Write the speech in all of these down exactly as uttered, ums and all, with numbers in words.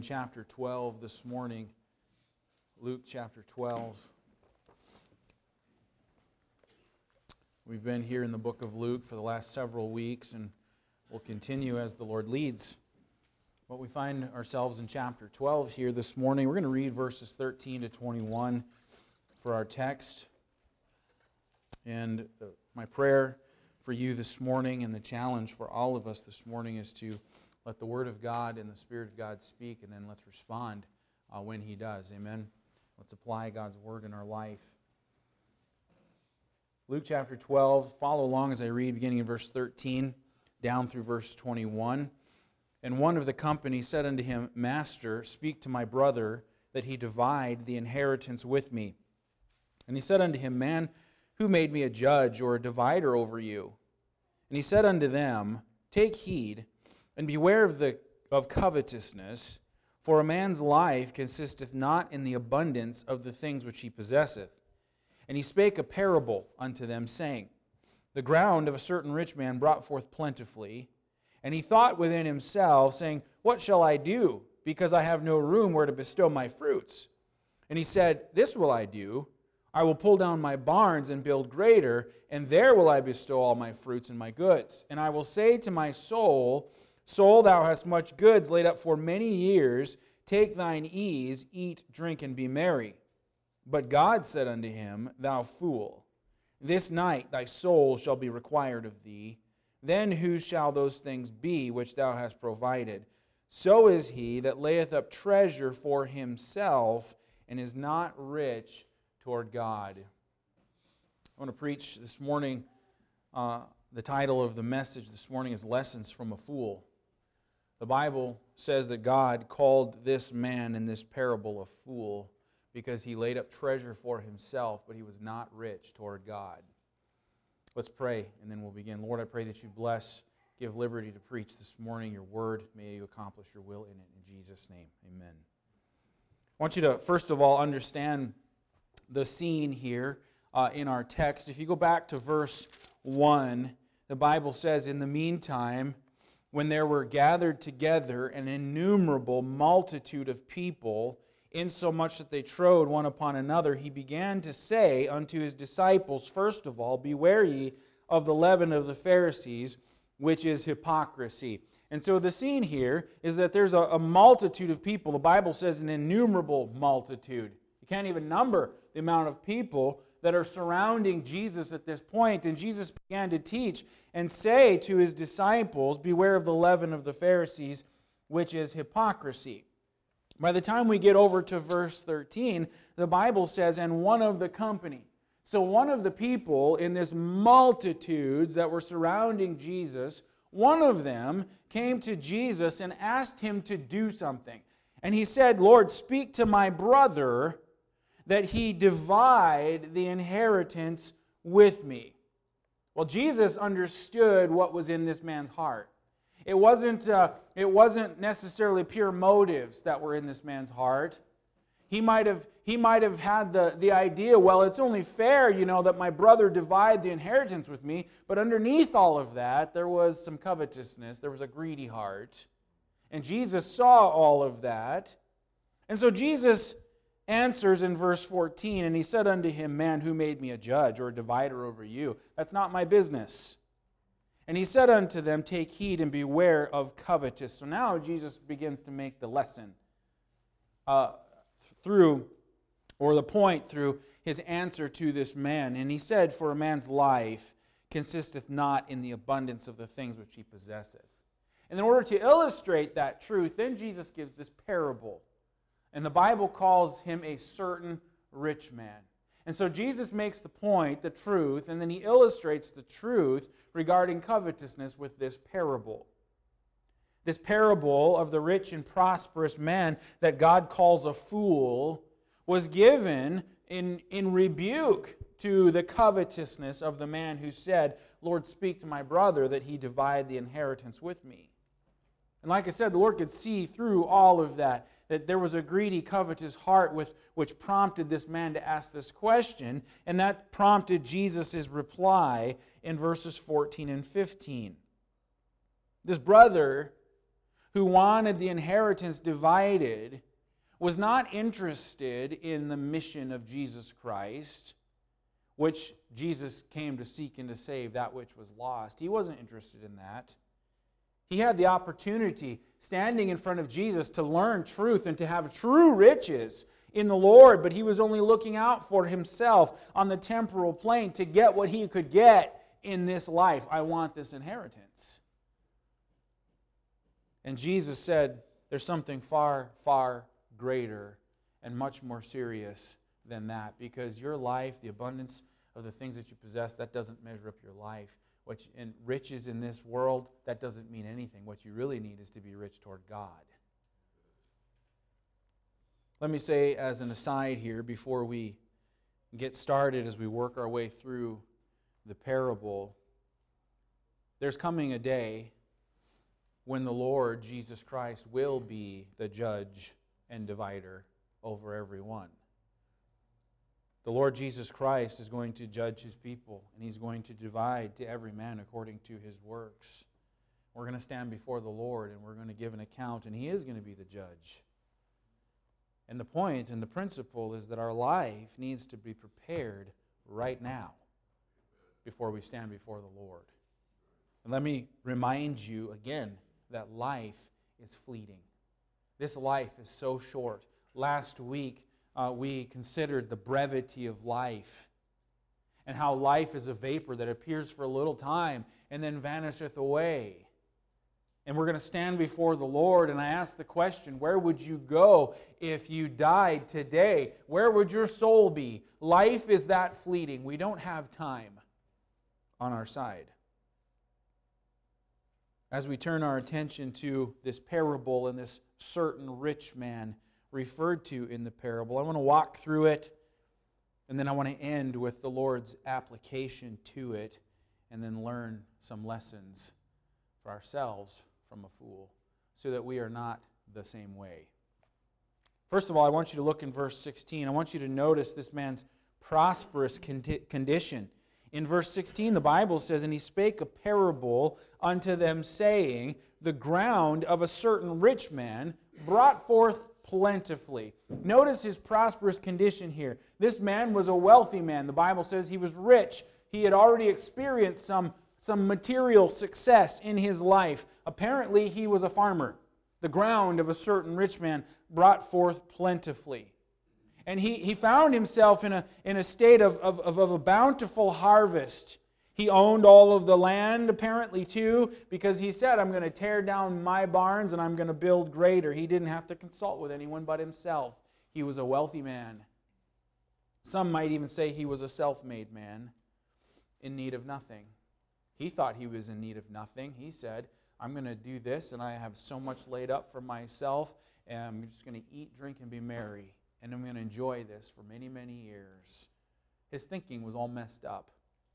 Chapter twelve this morning, Luke chapter twelve. We've been here in the book of Luke for the last several weeks, and we'll continue as the Lord leads. But we find ourselves in chapter twelve here this morning. We're going to read verses thirteen to twenty-one for our text. And my prayer for you this morning and the challenge for all of us this morning is to let the Word of God and the Spirit of God speak, and then let's respond uh, when He does. Amen? Let's apply God's Word in our life. Luke chapter twelve, follow along as I read, beginning in verse thirteen, down through verse twenty-one. And one of the company said unto him, Master, speak to my brother, that he divide the inheritance with me. And he said unto him, Man, who made me a judge or a divider over you? And he said unto them, Take heed, and beware of the of covetousness, for a man's life consisteth not in the abundance of the things which he possesseth. And he spake a parable unto them, saying, The ground of a certain rich man brought forth plentifully, and he thought within himself, saying, What shall I do, because I have no room where to bestow my fruits? And he said, This will I do, I will pull down my barns and build greater, and there will I bestow all my fruits and my goods. And I will say to my soul, Soul, thou hast much goods laid up for many years. Take thine ease, eat, drink, and be merry. But God said unto him, Thou fool, this night thy soul shall be required of thee. Then whose shall those things be which thou hast provided? So is he that layeth up treasure for himself, and is not rich toward God. I want to preach this morning. Uh, the title of the message this morning is Lessons from a Fool. The Bible says that God called this man in this parable a fool because he laid up treasure for himself, but he was not rich toward God. Let's pray, and then we'll begin. Lord, I pray that you bless, give liberty to preach this morning your word. May you accomplish your will in it. In Jesus' name, amen. I want you to, first of all, understand the scene here uh, in our text. If you go back to verse one, the Bible says, In the meantime, when there were gathered together an innumerable multitude of people, insomuch that they trode one upon another, he began to say unto his disciples, First of all, beware ye of the leaven of the Pharisees, which is hypocrisy. And so the scene here is that there's a, a multitude of people. The Bible says an innumerable multitude. You can't even number the amount of people that are surrounding Jesus at this point. And Jesus began to teach and say to his disciples, Beware of the leaven of the Pharisees, which is hypocrisy. By the time we get over to verse thirteen, the Bible says, And one of the company. So one of the people in this multitudes that were surrounding Jesus, one of them came to Jesus and asked him to do something. And he said, Lord, speak to my brother that he divide the inheritance with me. Well, Jesus understood what was in this man's heart. It wasn't, uh, it wasn't necessarily pure motives that were in this man's heart. He might have, he might have had the, the idea, well, it's only fair, you know, that my brother divide the inheritance with me. But underneath all of that, there was some covetousness. There was a greedy heart. And Jesus saw all of that. And so Jesus answers in verse fourteen, And he said unto him, Man, who made me a judge or a divider over you? That's not my business. And he said unto them, Take heed and beware of covetous. So now Jesus begins to make the lesson uh, through, or the point through his answer to this man. And he said, For a man's life consisteth not in the abundance of the things which he possesseth. And in order to illustrate that truth, then Jesus gives this parable. And the Bible calls him a certain rich man. And so Jesus makes the point, the truth, and then he illustrates the truth regarding covetousness with this parable. This parable of the rich and prosperous man that God calls a fool was given in, in rebuke to the covetousness of the man who said, Lord, speak to my brother that he divide the inheritance with me. And like I said, the Lord could see through all of that, that there was a greedy, covetous heart with, which prompted this man to ask this question, and that prompted Jesus' reply in verses fourteen and fifteen. This brother who wanted the inheritance divided, was not interested in the mission of Jesus Christ, which Jesus came to seek and to save that which was lost. He wasn't interested in that. He had the opportunity, standing in front of Jesus, to learn truth and to have true riches in the Lord, but he was only looking out for himself on the temporal plane to get what he could get in this life. I want this inheritance. And Jesus said, there's something far, far greater and much more serious than that, because your life, the abundance of the things that you possess, that doesn't measure up your life. What you, and riches in this world, that doesn't mean anything. What you really need is to be rich toward God. Let me say as an aside here, before we get started, as we work our way through the parable, there's coming a day when the Lord Jesus Christ will be the judge and divider over everyone. The Lord Jesus Christ is going to judge His people, and He's going to divide to every man according to his works. We're going to stand before the Lord, and we're going to give an account, and He is going to be the judge. And the point and the principle is that our life needs to be prepared right now before we stand before the Lord. And let me remind you again that life is fleeting. This life is so short. Last week, uh, we considered the brevity of life and how life is a vapor that appears for a little time and then vanisheth away. And we're going to stand before the Lord, and I ask the question, where would you go if you died today? Where would your soul be? Life is that fleeting. We don't have time on our side. As we turn our attention to this parable and this certain rich man referred to in the parable, I want to walk through it, and then I want to end with the Lord's application to it, and then learn some lessons for ourselves from a fool, so that we are not the same way. First of all, I want you to look in verse sixteen. I want you to notice this man's prosperous condition. In verse sixteen, the Bible says, "And he spake a parable unto them, saying, The ground of a certain rich man brought forth plentifully." Notice his prosperous condition here. This man was a wealthy man. The Bible says he was rich. He had already experienced some, some material success in his life. Apparently, he was a farmer. The ground of a certain rich man brought forth plentifully. And he, he found himself in a, in a state of, of, of a bountiful harvest. He owned all of the land, apparently, too, because he said, I'm going to tear down my barns and I'm going to build greater. He didn't have to consult with anyone but himself. He was a wealthy man. Some might even say he was a self-made man in need of nothing. He thought he was in need of nothing. He said, I'm going to do this, and I have so much laid up for myself, and I'm just going to eat, drink, and be merry. And I'm going to enjoy this for many, many years. His thinking was all messed up.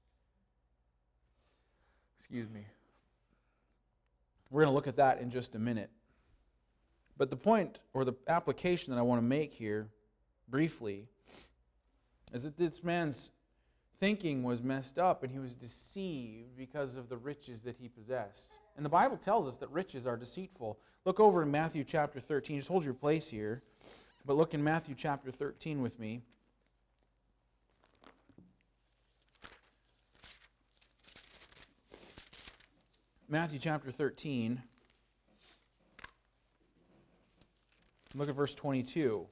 Excuse me. We're going to look at that in just a minute. But the point, or the application that I want to make here, briefly, is that this man's thinking was messed up, and he was deceived because of the riches that he possessed. And the Bible tells us that riches are deceitful. Look over in Matthew chapter thirteen. Just hold your place here. But look in Matthew chapter thirteen with me. Matthew chapter thirteen. Look at verse twenty-two.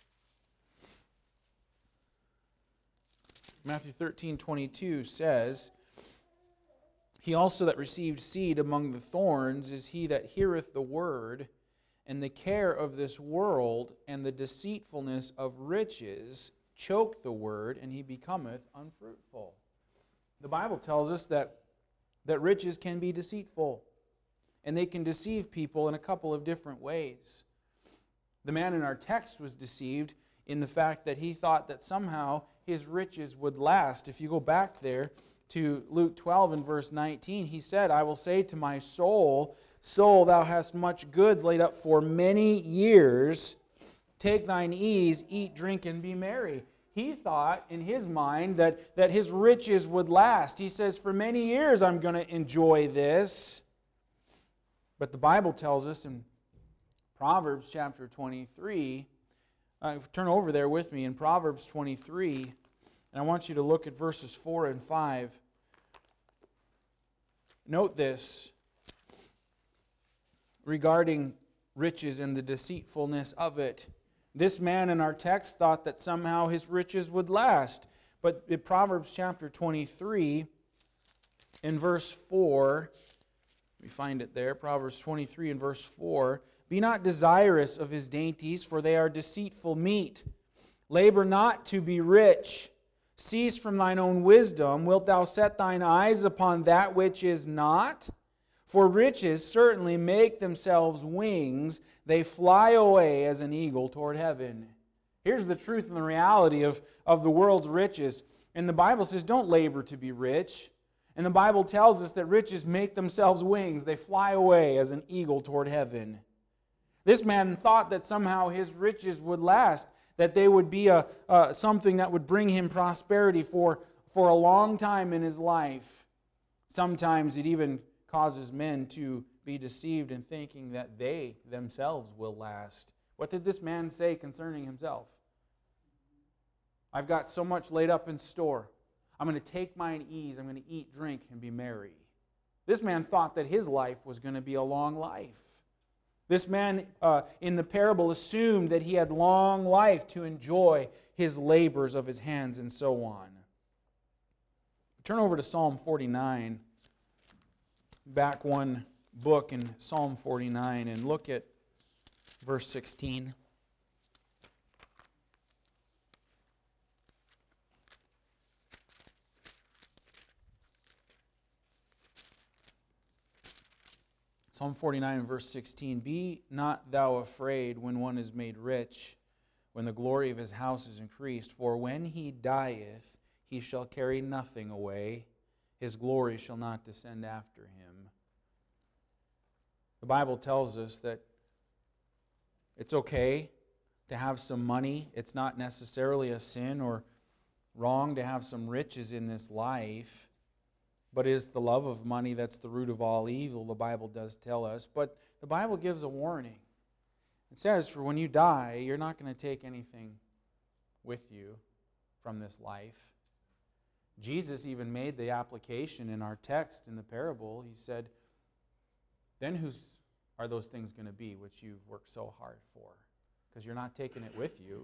Matthew thirteen twenty-two says, He also that received seed among the thorns is he that heareth the word, and the care of this world and the deceitfulness of riches choke the word, and he becometh unfruitful. The Bible tells us that, that riches can be deceitful, and they can deceive people in a couple of different ways. The man in our text was deceived in the fact that he thought that somehow his riches would last. If you go back there to Luke twelve and verse nineteen, he said, I will say to my soul, Soul, thou hast much goods laid up for many years. Take thine ease, eat, drink, and be merry. He thought in his mind that, that his riches would last. He says, for many years I'm going to enjoy this. But the Bible tells us in Proverbs chapter twenty-three, uh, turn over there with me in Proverbs twenty-three, and I want you to look at verses four and five. Note this regarding riches and the deceitfulness of it. This man in our text thought that somehow his riches would last. But in Proverbs chapter twenty-three, in verse four, we find it there, Proverbs twenty-three in verse four, be not desirous of his dainties, for they are deceitful meat. Labor not to be rich. Cease from thine own wisdom. Wilt thou set thine eyes upon that which is not? For riches certainly make themselves wings. They fly away as an eagle toward heaven. Here's the truth and the reality of, of the world's riches. And the Bible says, don't labor to be rich. And the Bible tells us that riches make themselves wings. They fly away as an eagle toward heaven. This man thought that somehow his riches would last, that they would be a, uh, something that would bring him prosperity for, for a long time in his life. Sometimes it even causes men to be deceived in thinking that they themselves will last. What did this man say concerning himself? I've got so much laid up in store. I'm going to take mine ease. I'm going to eat, drink, and be merry. This man thought that his life was going to be a long life. This man uh, in the parable assumed that he had long life to enjoy his labors of his hands and so on. Turn over to Psalm forty-nine, back one book in Psalm forty-nine, and look at verse sixteen. Psalm forty-nine and verse sixteen, be not thou afraid when one is made rich, when the glory of his house is increased. For when he dieth, he shall carry nothing away. His glory shall not descend after him. The Bible tells us that it's okay to have some money. It's not necessarily a sin or wrong to have some riches in this life. But it is the love of money that's the root of all evil, the Bible does tell us. But the Bible gives a warning. It says, for when you die, you're not going to take anything with you from this life. Jesus even made the application in our text in the parable. He said, then whose are those things going to be which you've worked so hard for? Because you're not taking it with you.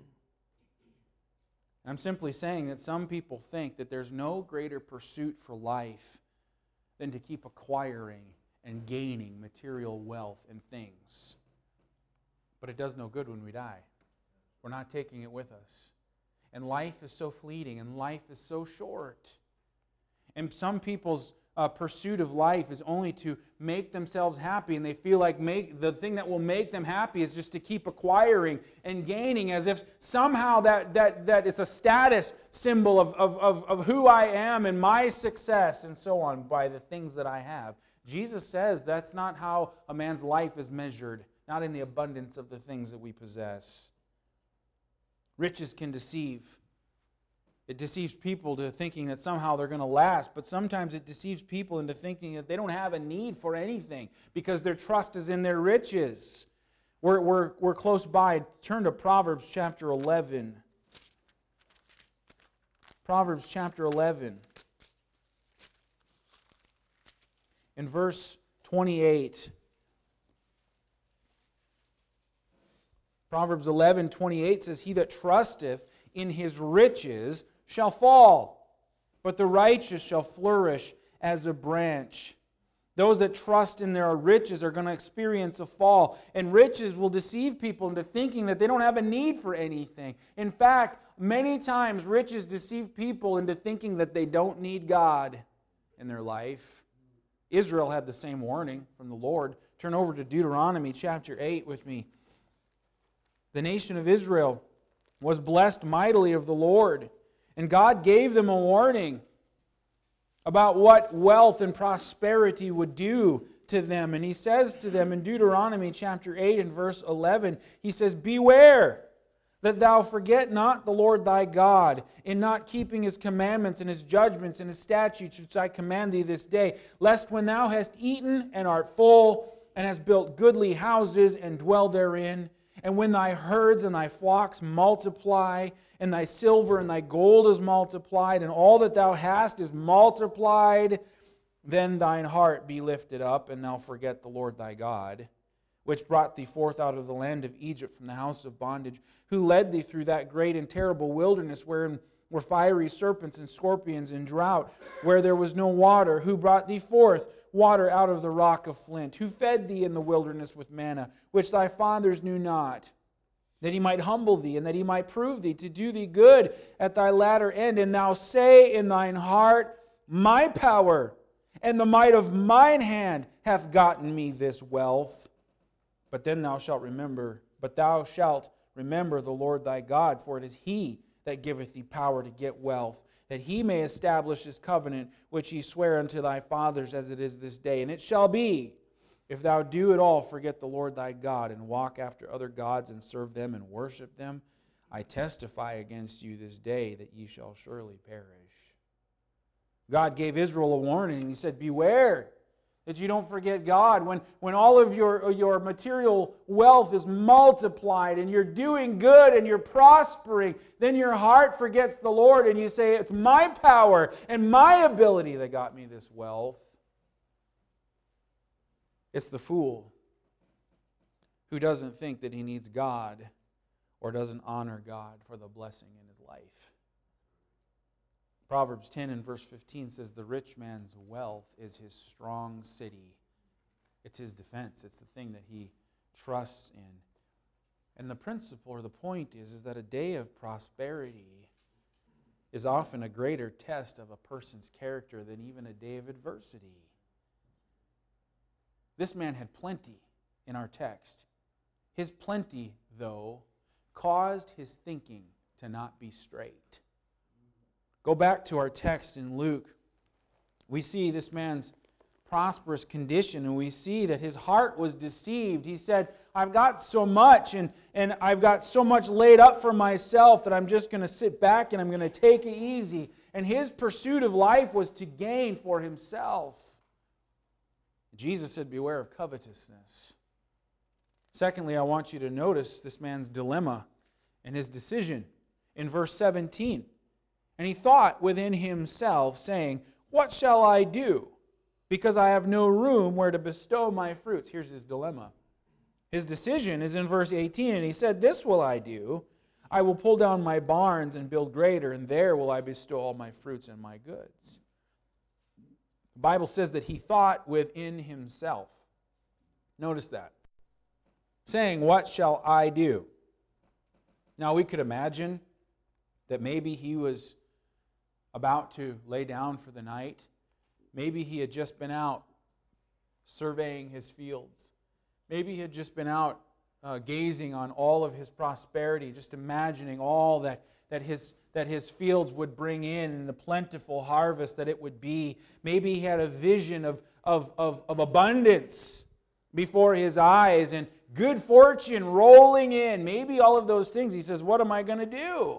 I'm simply saying that some people think that there's no greater pursuit for life than to keep acquiring and gaining material wealth and things. But it does no good when we die. We're not taking it with us. And life is so fleeting and life is so short. And some people's uh, pursuit of life is only to make themselves happy, and they feel like make, the thing that will make them happy is just to keep acquiring and gaining, as if somehow that, that, that is a status symbol of, of, of, of who I am and my success and so on by the things that I have. Jesus says that's not how a man's life is measured, not in the abundance of the things that we possess. Riches can deceive. It deceives people to thinking that somehow they're going to last, but sometimes it deceives people into thinking that they don't have a need for anything because their trust is in their riches. We're, we're, we're close by. Turn to Proverbs chapter eleven. Proverbs chapter eleven. In verse twenty-eight. Proverbs eleven twenty-eight says, he that trusteth in his riches shall fall, but the righteous shall flourish as a branch. Those that trust in their riches are going to experience a fall. And riches will deceive people into thinking that they don't have a need for anything. In fact, many times riches deceive people into thinking that they don't need God in their life. Israel had the same warning from the Lord. Turn over to Deuteronomy chapter eight with me. The nation of Israel was blessed mightily of the Lord, and God gave them a warning about what wealth and prosperity would do to them. And He says to them in Deuteronomy chapter eight and verse eleven, He says, beware that thou forget not the Lord thy God in not keeping His commandments and His judgments and His statutes which I command thee this day, lest when thou hast eaten and art full, and hast built goodly houses, and dwell therein. And when thy herds and thy flocks multiply, and thy silver and thy gold is multiplied, and all that thou hast is multiplied, then thine heart be lifted up, and thou forget the Lord thy God, which brought thee forth out of the land of Egypt from the house of bondage, who led thee through that great and terrible wilderness, wherein were fiery serpents and scorpions and drought, where there was no water, who brought thee forth water out of the rock of flint, who fed thee in the wilderness with manna, which thy fathers knew not, that he might humble thee, and that he might prove thee to do thee good at thy latter end. And thou say in thine heart, my power and the might of mine hand hath gotten me this wealth. But then thou shalt remember, but thou shalt remember the Lord thy God, for it is He that giveth thee power to get wealth, that He may establish His covenant, which He sware unto thy fathers as it is this day. And it shall be, if thou do at all forget the Lord thy God, and walk after other gods, and serve them, and worship them, I testify against you this day that ye shall surely perish. God gave Israel a warning, and He said, beware that you don't forget God. When, when all of your, your material wealth is multiplied and you're doing good and you're prospering, then your heart forgets the Lord and you say, it's my power and my ability that got me this wealth. It's the fool who doesn't think that he needs God or doesn't honor God for the blessing in his life. Proverbs ten and verse fifteen says, the rich man's wealth is his strong city. It's his defense. It's the thing that he trusts in. And the principle or the point is, is that a day of prosperity is often a greater test of a person's character than even a day of adversity. This man had plenty in our text. His plenty, though, caused his thinking to not be straight. Go back to our text in Luke. We see this man's prosperous condition, and we see that his heart was deceived. He said, I've got so much, and, and I've got so much laid up for myself that I'm just going to sit back and I'm going to take it easy. And his pursuit of life was to gain for himself. Jesus said, beware of covetousness. Secondly, I want you to notice this man's dilemma and his decision in verse seventeen. And he thought within himself, saying, what shall I do? Because I have no room where to bestow my fruits. Here's his dilemma. His decision is in verse eighteen, and he said, this will I do. I will pull down my barns and build greater, and there will I bestow all my fruits and my goods. The Bible says that he thought within himself. Notice that. Saying, what shall I do? Now we could imagine that maybe he was about to lay down for the night. Maybe he had just been out surveying his fields. Maybe he had just been out uh, gazing on all of his prosperity, just imagining all that, that, his, that his fields would bring in and the plentiful harvest that it would be. Maybe he had a vision of, of, of, of abundance before his eyes and good fortune rolling in. Maybe all of those things. He says, what am I going to do?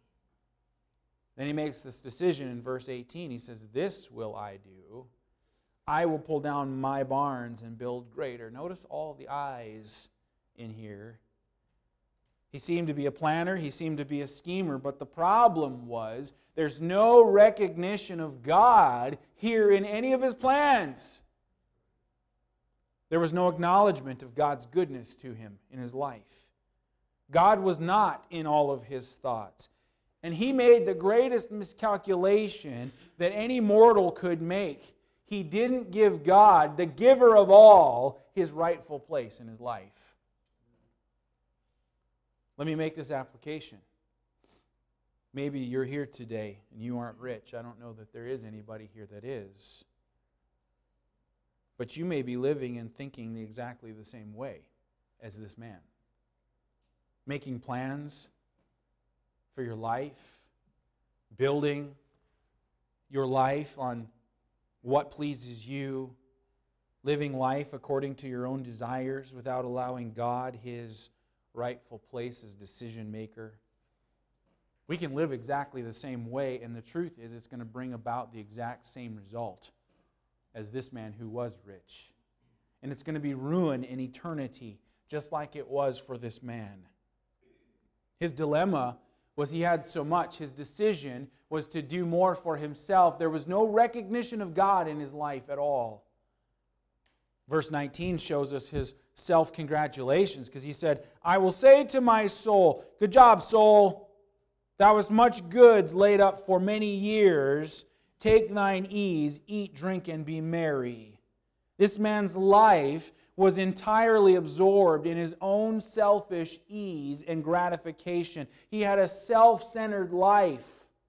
Then he makes this decision in verse eighteen. He says, this will I do. I will pull down my barns and build greater. Notice all the I's in here. He seemed to be a planner. He seemed to be a schemer. But the problem was there's no recognition of God here in any of his plans. There was no acknowledgement of God's goodness to him in his life. God was not in all of his thoughts. And he made the greatest miscalculation that any mortal could make. He didn't give God, the giver of all, his rightful place in his life. Let me make this application. Maybe you're here today and you aren't rich. I don't know that there is anybody here that is. But you may be living and thinking exactly the same way as this man. Making plans for your life, building your life on what pleases you, living life according to your own desires without allowing God his rightful place as decision maker. We can live exactly the same way, and the truth is it's going to bring about the exact same result as this man who was rich. and it's going to be ruin in eternity, just like it was for this man. His dilemma was he had so much. His decision was to do more for himself. There was no recognition of God in his life at all. Verse nineteen shows us his self-congratulations, because he said, I will say to my soul, good job, soul. Thou hast much goods laid up for many years. Take thine ease, eat, drink, and be merry. This man's life was entirely absorbed in his own selfish ease and gratification. He had a self-centered life,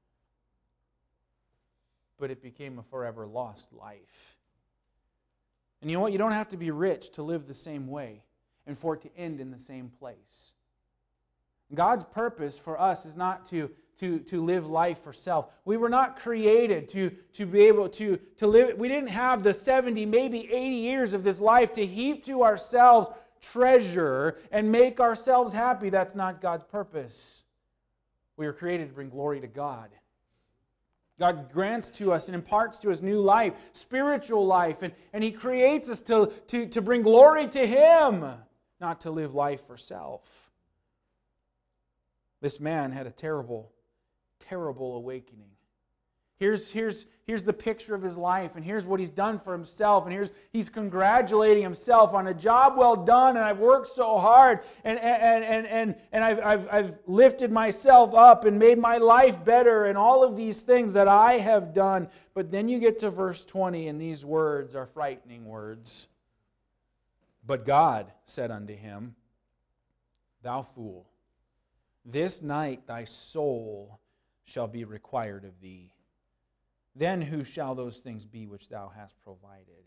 but it became a forever lost life. And you know what? You don't have to be rich to live the same way and for it to end in the same place. God's purpose for us is not to, to, to live life for self. We were not created to, to be able to, to live. We didn't have the seventy, maybe eighty years of this life to heap to ourselves treasure and make ourselves happy. That's not God's purpose. We were created to bring glory to God. God grants to us and imparts to us new life, spiritual life, and, and He creates us to, to, to bring glory to Him, not to live life for self. This man had a terrible, terrible awakening. Here's, here's, here's the picture of his life, and here's what he's done for himself, and here's he's congratulating himself on a job well done, and I've worked so hard, and, and, and, and, and I've, I've, I've lifted myself up and made my life better, and all of these things that I have done. But then you get to verse twenty, and these words are frightening words. But God said unto him, Thou fool, this night thy soul shall be required of thee. Then who shall those things be which thou hast provided?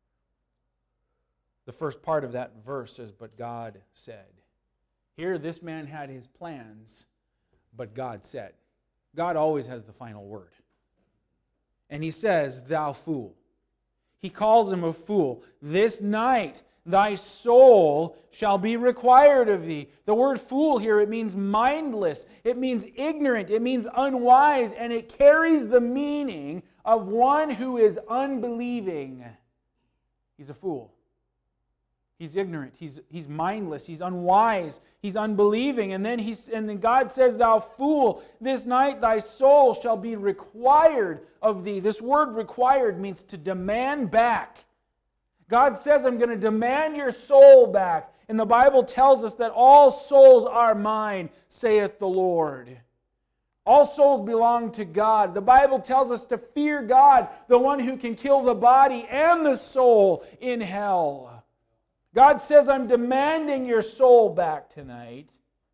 The first part of that verse says, but God said. Here this man had his plans, but God said. God always has the final word. And he says, thou fool. He calls him a fool. This night thy soul shall be required of thee. The word fool here, it means mindless. It means ignorant. It means unwise. And it carries the meaning of one who is unbelieving. He's a fool. He's ignorant. He's, he's mindless. He's unwise. He's unbelieving. And then, he's, and then God says, thou fool, this night thy soul shall be required of thee. This word required means to demand back. God says, I'm going to demand your soul back. And the Bible tells us that all souls are mine, saith the Lord. All souls belong to God. The Bible tells us to fear God, the one who can kill the body and the soul in hell. God says, I'm demanding your soul back tonight.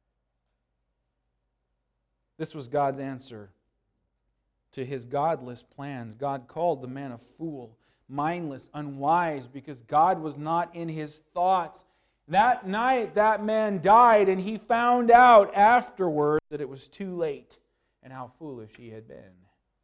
This was God's answer to his godless plans. God called the man a fool, mindless, unwise, because God was not in his thoughts. That night, that man died, and he found out afterward that it was too late and how foolish he had been.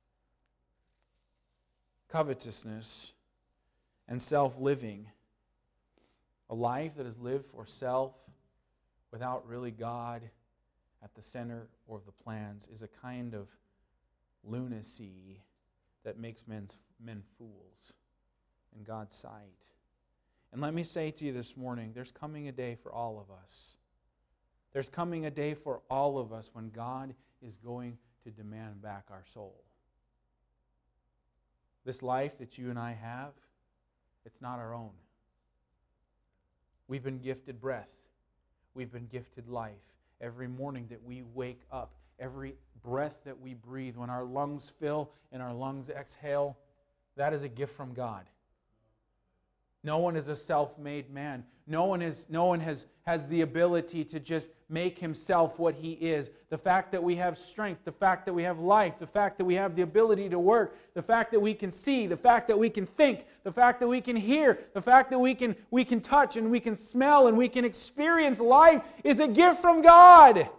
Covetousness and self-living, a life that is lived for self without really God at the center of the plans, is a kind of lunacy that makes men's, men fools in God's sight. And let me say to you this morning, there's coming a day for all of us. There's coming a day for all of us when God is going to demand back our soul. This life that you and I have, it's not our own. We've been gifted breath. We've been gifted life. Every morning that we wake up, every breath that we breathe, when our lungs fill and our lungs exhale, that is a gift from God. No one is a self-made man. No one is, no one has, has the ability to just make himself what he is. The fact that we have strength, the fact that we have life, the fact that we have the ability to work, the fact that we can see, the fact that we can think, the fact that we can hear, the fact that we can, we can touch and we can smell and we can experience life is a gift from God.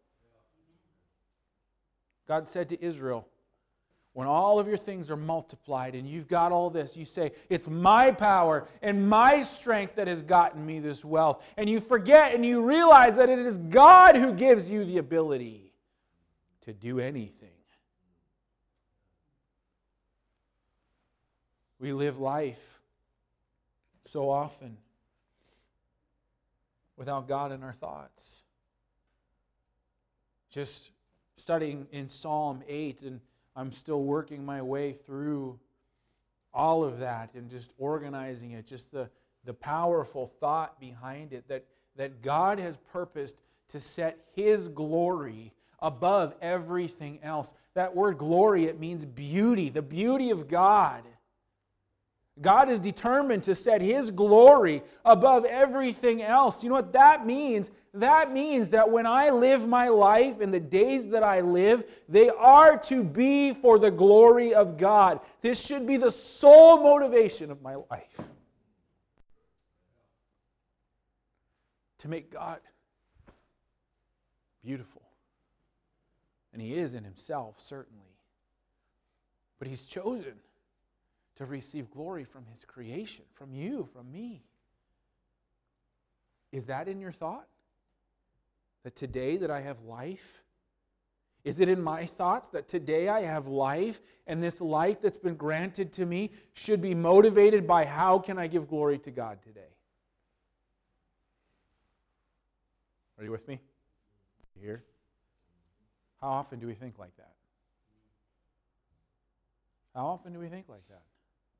God said to Israel, when all of your things are multiplied and you've got all this, you say, it's my power and my strength that has gotten me this wealth. And you forget and you realize that it is God who gives you the ability to do anything. We live life so often without God in our thoughts. Just studying in Psalm eight, and I'm still working my way through all of that and just organizing it, just the, the powerful thought behind it, that, that God has purposed to set His glory above everything else. That word glory, it means beauty, the beauty of God. God is determined to set His glory above everything else. You know what that means? That means that when I live my life and the days that I live, they are to be for the glory of God. This should be the sole motivation of my life. To make God beautiful. And He is in Himself, certainly. But He's chosen to receive glory from His creation, from you, from me. Is that in your thought? That today that I have life? Is it in my thoughts that today I have life, and this life that's been granted to me should be motivated by how can I give glory to God today? Are you with me? You here? How often do we think like that? How often do we think like that?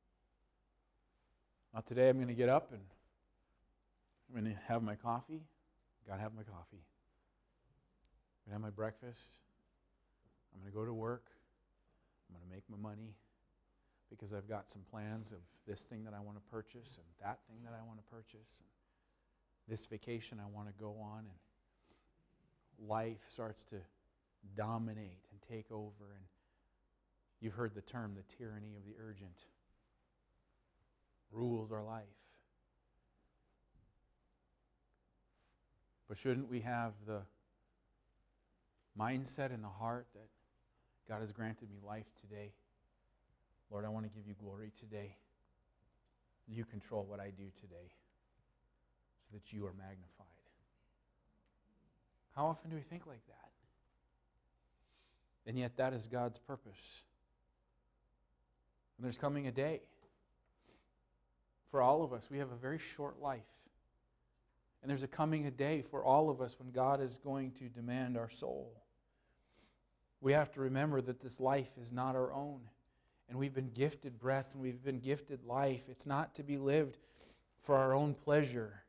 Now today I'm going to get up and I'm going to have my coffee. Got to have my coffee. I'm going to have my breakfast. I'm going to go to work. I'm going to make my money because I've got some plans of this thing that I want to purchase and that thing that I want to purchase and this vacation I want to go on, and life starts to dominate and take over. And you've heard the term, the tyranny of the urgent, rules our life. But shouldn't we have the mindset in the heart that God has granted me life today? Lord, I want to give you glory today. You control what I do today so that you are magnified. How often do we think like that? And yet that is God's purpose. And there's coming a day for all of us. We have a very short life. And there's a coming a day for all of us when God is going to demand our soul. We have to remember that this life is not our own. And we've been gifted breath and we've been gifted life. It's not to be lived for our own pleasure.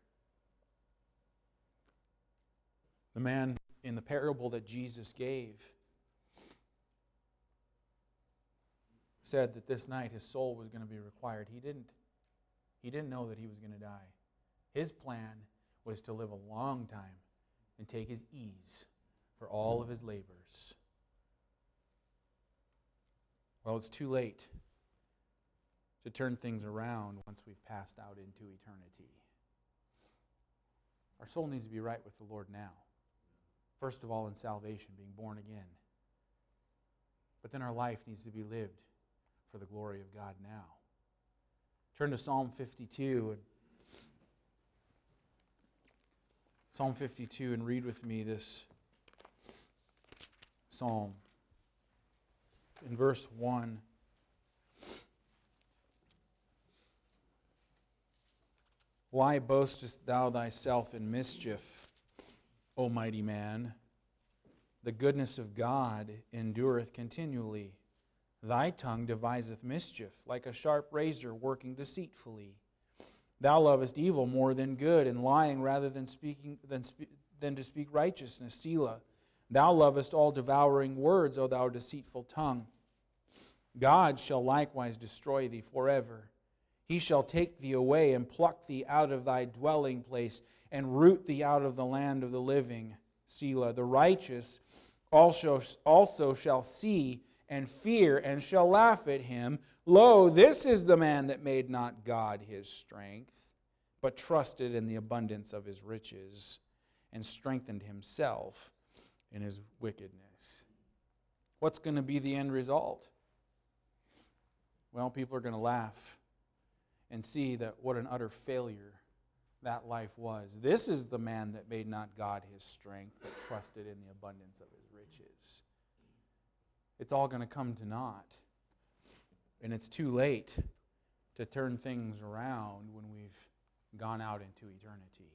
The man in the parable that Jesus gave said that this night his soul was going to be required. He didn't. He didn't know that he was going to die. His plan was to live a long time and take his ease for all of his labors. Well, it's too late to turn things around once we've passed out into eternity. Our soul needs to be right with the Lord now. First of all, in salvation, being born again. But then our life needs to be lived for the glory of God now. Turn to Psalm fifty-two. And Psalm fifty-two, and read with me this psalm. In verse one, why boastest thou thyself in mischief, O mighty man? The goodness of God endureth continually. Thy tongue deviseth mischief, like a sharp razor working deceitfully. Thou lovest evil more than good, and lying rather than speaking than, spe- than to speak righteousness. Selah. Thou lovest all devouring words, O thou deceitful tongue. God shall likewise destroy thee forever. He shall take thee away and pluck thee out of thy dwelling place and root thee out of the land of the living. Selah. The righteous also, also shall see and fear and shall laugh at him. Lo, this is the man that made not God his strength, but trusted in the abundance of his riches and strengthened himself in his wickedness. What's going to be the end result? Well, people are going to laugh and see that what an utter failure that life was. This is the man that made not God his strength, but trusted in the abundance of his riches. It's all going to come to naught. And it's too late to turn things around when we've gone out into eternity.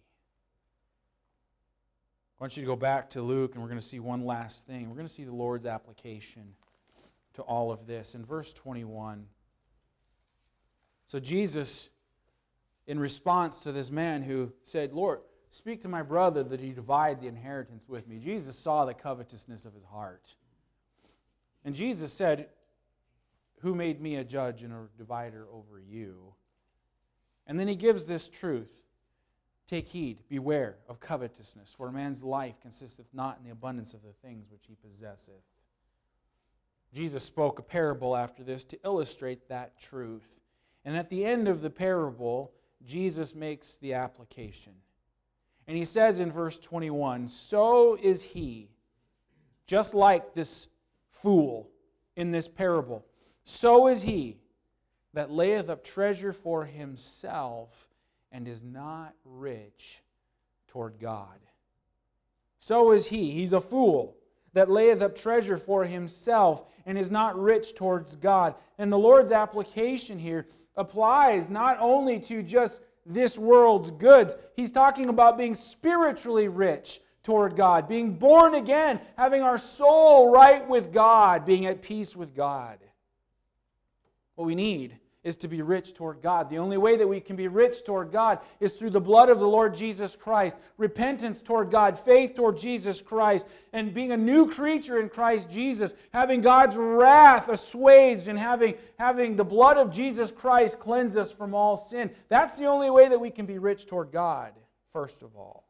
I want you to go back to Luke, and we're going to see one last thing. We're going to see the Lord's application to all of this. In verse twenty-one, so Jesus, in response to this man who said, Lord, speak to my brother that he divide the inheritance with me. Jesus saw the covetousness of his heart. And Jesus said, who made me a judge and a divider over you? And then he gives this truth. Take heed, beware of covetousness, for a man's life consisteth not in the abundance of the things which he possesseth. Jesus spoke a parable after this to illustrate that truth. And at the end of the parable, Jesus makes the application. And he says in verse twenty-one, so is he, just like this fool in this parable, so is he that layeth up treasure for himself and is not rich toward God. So is he, he's a fool, that layeth up treasure for himself and is not rich towards God. And the Lord's application here applies not only to just this world's goods. He's talking about being spiritually rich toward God, being born again, having our soul right with God, being at peace with God. What we need is to be rich toward God. The only way that we can be rich toward God is through the blood of the Lord Jesus Christ, repentance toward God, faith toward Jesus Christ, and being a new creature in Christ Jesus, having God's wrath assuaged and having, having the blood of Jesus Christ cleanse us from all sin. That's the only way that we can be rich toward God, first of all.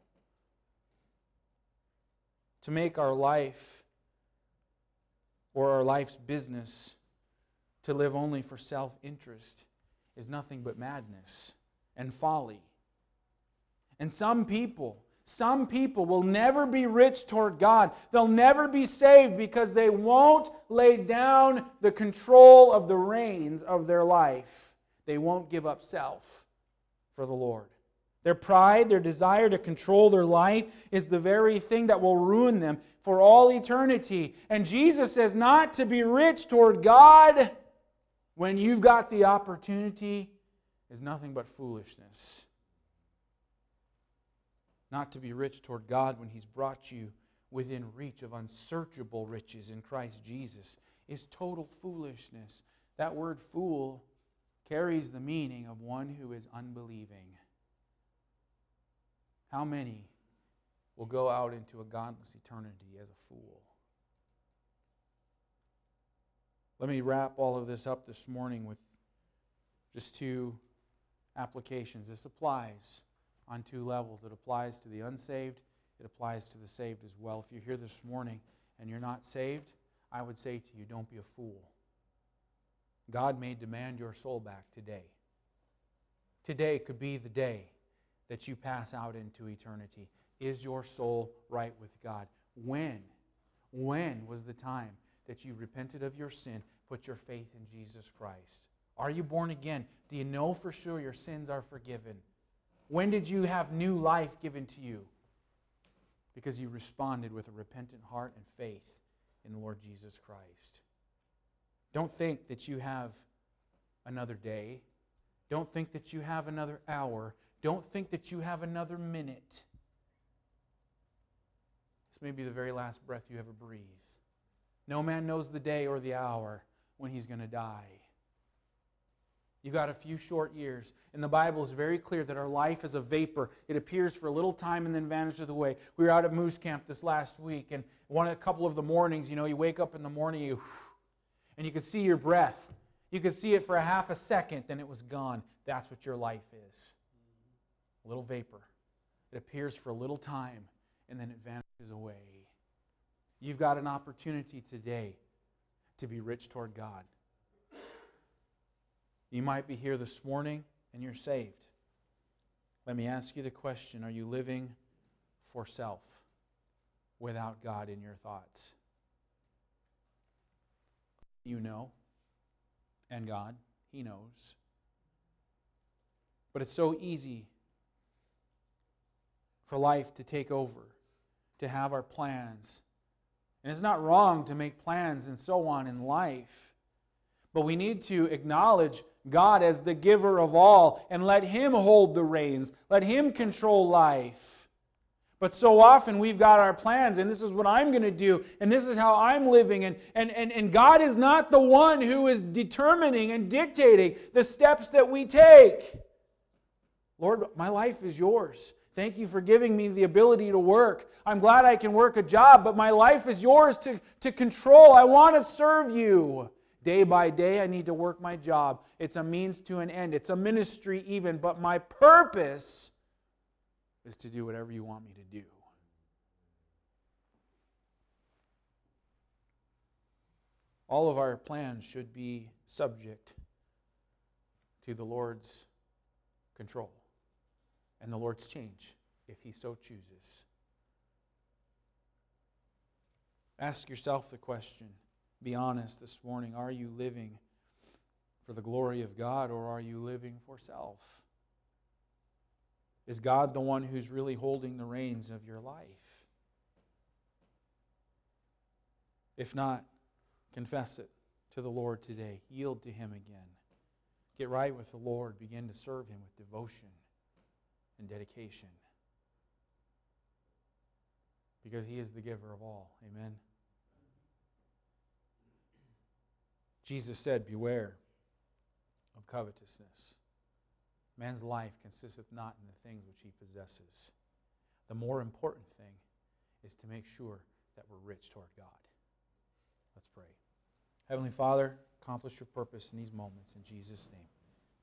To make our life or our life's business to live only for self-interest is nothing but madness and folly. And some people, some people will never be rich toward God. They'll never be saved because they won't lay down the control of the reins of their life. They won't give up self for the Lord. Their pride, their desire to control their life is the very thing that will ruin them for all eternity. And Jesus says not to be rich toward God when you've got the opportunity is nothing but foolishness. Not to be rich toward God when He's brought you within reach of unsearchable riches in Christ Jesus is total foolishness. That word fool carries the meaning of one who is unbelieving. How many will go out into a godless eternity as a fool? Let me wrap all of this up this morning with just two applications. This applies on two levels. It applies to the unsaved. It applies to the saved as well. If you're here this morning and you're not saved, I would say to you, don't be a fool. God may demand your soul back today. Today could be the day that you pass out into eternity. Is your soul right with God? When? When was the time that you repented of your sin, put your faith in Jesus Christ? Are you born again? Do you know for sure your sins are forgiven? When did you have new life given to you? Because you responded with a repentant heart and faith in the Lord Jesus Christ. Don't think that you have another day. Don't think that you have another hour. Don't think that you have another minute. This may be the very last breath you ever breathe. No man knows the day or the hour when he's going to die. You've got a few short years. And the Bible is very clear that our life is a vapor. It appears for a little time and then vanishes away. We were out at Moose Camp this last week, and one a couple of the mornings, you know, you wake up in the morning, you, and you could see your breath. You could see it for a half a second, then it was gone. That's what your life is. A little vapor. It appears for a little time, and then it vanishes away. You've got an opportunity today to be rich toward God. You might be here this morning and you're saved. Let me ask you the question, are you living for self without God in your thoughts? You know, and God, He knows. But it's so easy for life to take over, to have our plans. And it's not wrong to make plans and so on in life. But we need to acknowledge God as the giver of all and let Him hold the reins. Let Him control life. But so often we've got our plans, and this is what I'm going to do, and this is how I'm living. And, and, and, and God is not the one who is determining and dictating the steps that we take. Lord, my life is yours. Thank you for giving me the ability to work. I'm glad I can work a job, but my life is yours to, to control. I want to serve you. Day by day, I need to work my job. It's a means to an end. It's a ministry even, but my purpose is to do whatever you want me to do. All of our plans should be subject to the Lord's control and the Lord's change, if He so chooses. Ask yourself the question, be honest this morning, are you living for the glory of God, or are you living for self? Is God the one who's really holding the reins of your life? If not, confess it to the Lord today. Yield to Him again. Get right with the Lord. Begin to serve Him with devotion and dedication. Because He is the giver of all. Amen. Jesus said, beware of covetousness. Man's life consisteth not in the things which he possesses. The more important thing is to make sure that we're rich toward God. Let's pray. Heavenly Father, accomplish your purpose in these moments in Jesus' name.